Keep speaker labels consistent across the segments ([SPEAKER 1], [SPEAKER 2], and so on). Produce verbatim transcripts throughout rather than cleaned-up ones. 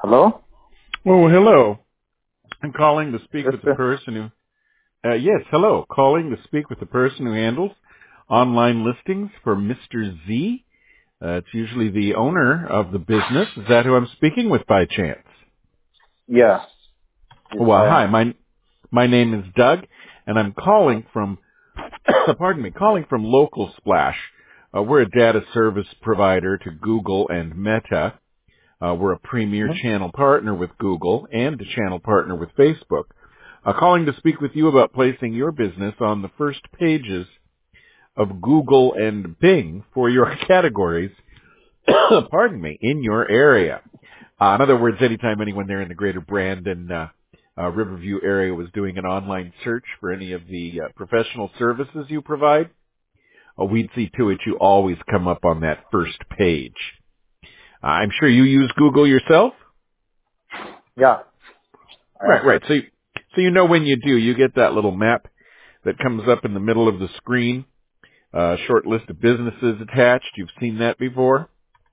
[SPEAKER 1] Hello?
[SPEAKER 2] Oh, hello. I'm calling to speak
[SPEAKER 1] Yes,
[SPEAKER 2] with the
[SPEAKER 1] sir.
[SPEAKER 2] person who, uh, yes, hello. Calling to speak with the person who handles online listings for Mister Z. Uh, it's usually the owner of the business. Is that who I'm speaking with by chance?
[SPEAKER 1] Yeah, yes,
[SPEAKER 2] Well,
[SPEAKER 1] I
[SPEAKER 2] hi.
[SPEAKER 1] am.
[SPEAKER 2] My, my name is Doug, and I'm calling from, pardon me, calling from Local Splash. Uh, we're a data service provider to Google and Meta. Uh, we're a premier
[SPEAKER 1] Mm-hmm.
[SPEAKER 2] channel partner with Google and a channel partner with Facebook. Uh, calling to speak with you about placing your business on the first pages of Google and Bing for your categories, pardon me, in your area. Uh, in other words, anytime anyone there in the greater Brandon, uh, uh, Riverview area was doing an online search for any of the uh, professional services you provide, uh, we'd see to it you always come up on that first page. Uh, I'm sure you use Google yourself?
[SPEAKER 1] Yeah, I
[SPEAKER 2] Right,
[SPEAKER 1] am.
[SPEAKER 2] right. So, you, so you know when you do, you get that little map that comes up in the middle of the screen, uh, short list of businesses attached. You've seen that before?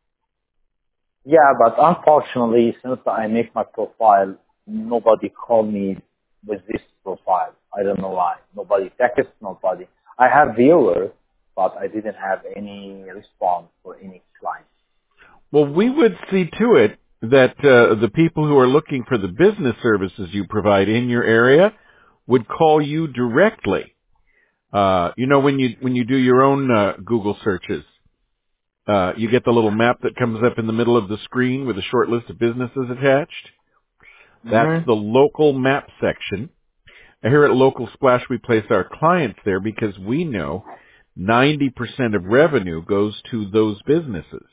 [SPEAKER 1] Yeah, but unfortunately, since I make my profile, nobody called me with this profile. I don't know why. Nobody texted, nobody. I have viewers, but I didn't have any response for any client.
[SPEAKER 2] Well, we would see to it that uh, the people who are looking for the business services you provide in your area would call you directly. Uh, you know, when you when you do your own uh, Google searches, uh, you get the little map that comes up in the middle of the screen with a short list of businesses attached. That's
[SPEAKER 1] Mm-hmm.
[SPEAKER 2] the local map section. Here at Local Splash, we place our clients there because we know ninety percent of revenue goes to those businesses.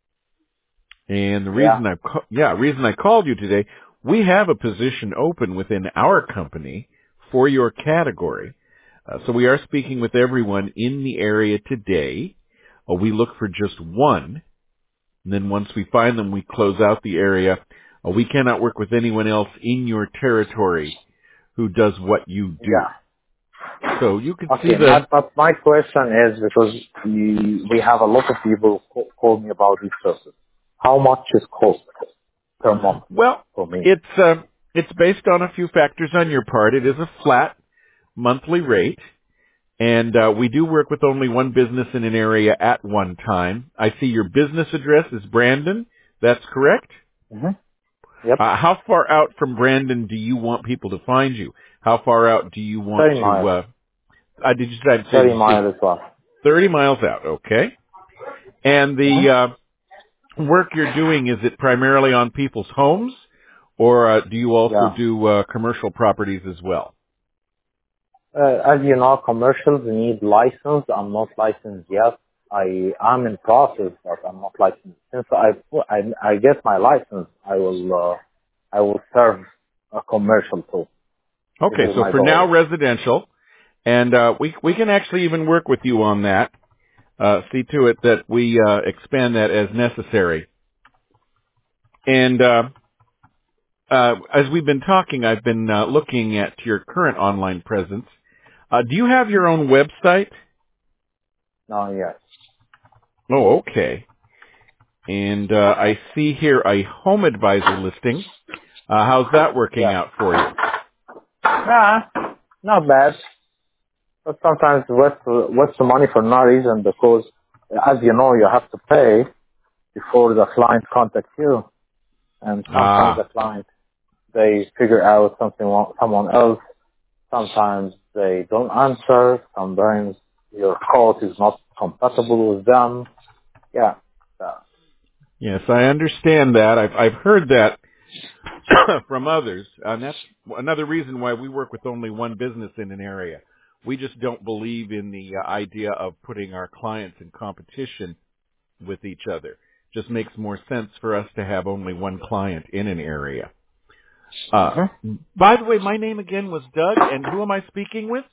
[SPEAKER 2] And the
[SPEAKER 1] Yeah.
[SPEAKER 2] reason I, ca- yeah, reason I called you today, we have a position open within our company for your category. Uh, so we are speaking with everyone in the area today. Uh, we look for just one, and then once we find them, we close out the area. Uh, we cannot work with anyone else in your territory who does what you do.
[SPEAKER 1] Yeah.
[SPEAKER 2] So you can see
[SPEAKER 1] Okay,
[SPEAKER 2] the,
[SPEAKER 1] but, but my question is because we, we have a lot of people call, call me about these services. How much is cost per month
[SPEAKER 2] well,
[SPEAKER 1] for me?
[SPEAKER 2] it's, uh, it's based on a few factors on your part. It is a flat monthly rate. And uh, we do work with only one business in an area at one time. I see your business address is Brandon. That's correct?
[SPEAKER 1] Mm-hmm. Yep.
[SPEAKER 2] Uh, how far out from Brandon do you want people to find you? How far out do you want
[SPEAKER 1] thirty
[SPEAKER 2] to,
[SPEAKER 1] miles.
[SPEAKER 2] uh, I did you say, did
[SPEAKER 1] thirty
[SPEAKER 2] you say
[SPEAKER 1] miles as well.
[SPEAKER 2] thirty miles out, okay? And the
[SPEAKER 1] Mm-hmm.
[SPEAKER 2] uh, work you're doing, is it primarily on people's homes? Or uh, do you also
[SPEAKER 1] Yeah.
[SPEAKER 2] do uh, commercial properties as well?
[SPEAKER 1] Uh, as you know, commercials need license. I'm not licensed yet. I am in process, but I'm not licensed. Since I I, I get my license, I will uh, I will serve a commercial too. This
[SPEAKER 2] Okay,
[SPEAKER 1] is
[SPEAKER 2] so
[SPEAKER 1] my
[SPEAKER 2] for now
[SPEAKER 1] goal.
[SPEAKER 2] residential, and uh, we we can actually even work with you on that. Uh, see to it that we uh, expand that as necessary. And uh, uh, as we've been talking, I've been uh, looking at your current online presence. Uh, do you have your own website?
[SPEAKER 1] No, yes.
[SPEAKER 2] Oh, okay. And uh, I see here a home advisor listing. Uh, how's that working
[SPEAKER 1] Yeah.
[SPEAKER 2] out for you?
[SPEAKER 1] Yeah. Not bad. But sometimes waste waste the money for no reason because, as you know, you have to pay before the client contacts you, and sometimes the
[SPEAKER 2] Ah,
[SPEAKER 1] client they figure out something wa- someone else. Sometimes they don't answer. Sometimes your code is not compatible with them. Yeah. So,
[SPEAKER 2] yes, I understand that. I've I've heard that from others, and that's another reason why we work with only one business in an area. We just don't believe in the uh, idea of putting our clients in competition with each other. Just makes more sense for us to have only one client in an area. Uh,
[SPEAKER 1] hmm
[SPEAKER 2] by the way, my name again was Doug, and who am I speaking with?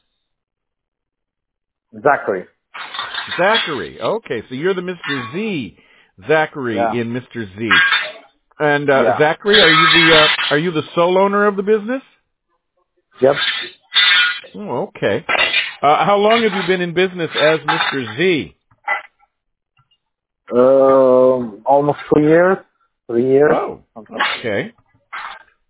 [SPEAKER 1] Zachary.
[SPEAKER 2] Zachary. Okay, so you're the Mister Z, Zachary
[SPEAKER 1] Yeah.
[SPEAKER 2] in Mister Z. And uh,
[SPEAKER 1] Yeah.
[SPEAKER 2] Zachary, are you the uh, are you the sole owner of the business?
[SPEAKER 1] Yep.
[SPEAKER 2] Oh, okay. Uh, how long have you been in business as Mister Z?
[SPEAKER 1] Um, almost two years. Three years.
[SPEAKER 2] Oh,
[SPEAKER 1] Something.
[SPEAKER 2] okay.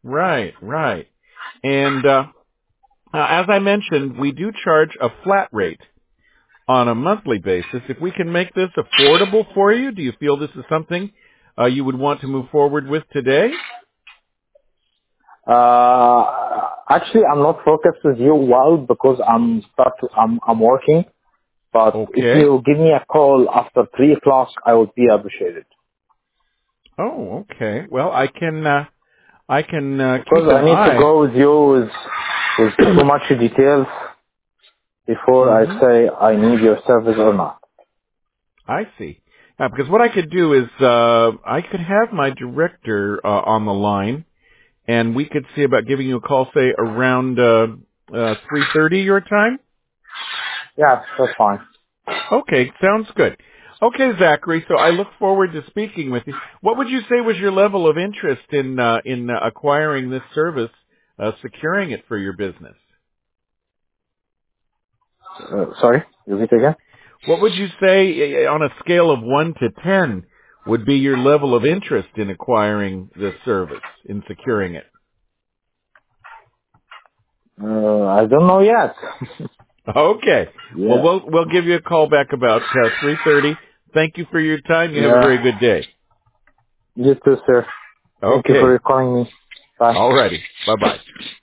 [SPEAKER 2] Right, right. And uh, uh, as I mentioned, we do charge a flat rate on a monthly basis. If we can make this affordable for you, do you feel this is something uh, you would want to move forward with today?
[SPEAKER 1] Uh, actually, I'm not focused with you well because I'm start to, I'm I'm working. But if
[SPEAKER 2] Okay.
[SPEAKER 1] you give me a call after three o'clock, I would be appreciated.
[SPEAKER 2] Oh, okay. Well, I can uh, I can uh, keep
[SPEAKER 1] Because
[SPEAKER 2] an
[SPEAKER 1] I need to
[SPEAKER 2] eye.
[SPEAKER 1] go with you with, with too much details before I
[SPEAKER 2] hmm
[SPEAKER 1] say I need your service or not.
[SPEAKER 2] I see. Uh, because what I could do is uh, I could have my director uh, on the line, and we could see about giving you a call, say around uh, uh, three thirty your time.
[SPEAKER 1] Yeah, that's fine.
[SPEAKER 2] Okay, sounds good. Okay, Zachary. So I look forward to speaking with you. What would you say was your level of interest in uh, in uh, acquiring this service, uh, securing it for your business?
[SPEAKER 1] Uh, sorry, repeat again.
[SPEAKER 2] What would you say, uh, on a scale of one to ten, would be your level of interest in acquiring this service, in securing it?
[SPEAKER 1] Uh, I don't know yet.
[SPEAKER 2] Okay. Well,
[SPEAKER 1] Yeah.
[SPEAKER 2] we'll we'll give you a call back about uh, three thirty. Thank you for your time. You have a
[SPEAKER 1] Yeah.
[SPEAKER 2] very good day.
[SPEAKER 1] You too, sir. Thank you
[SPEAKER 2] Okay.
[SPEAKER 1] for calling me. Bye.
[SPEAKER 2] All righty. Bye bye.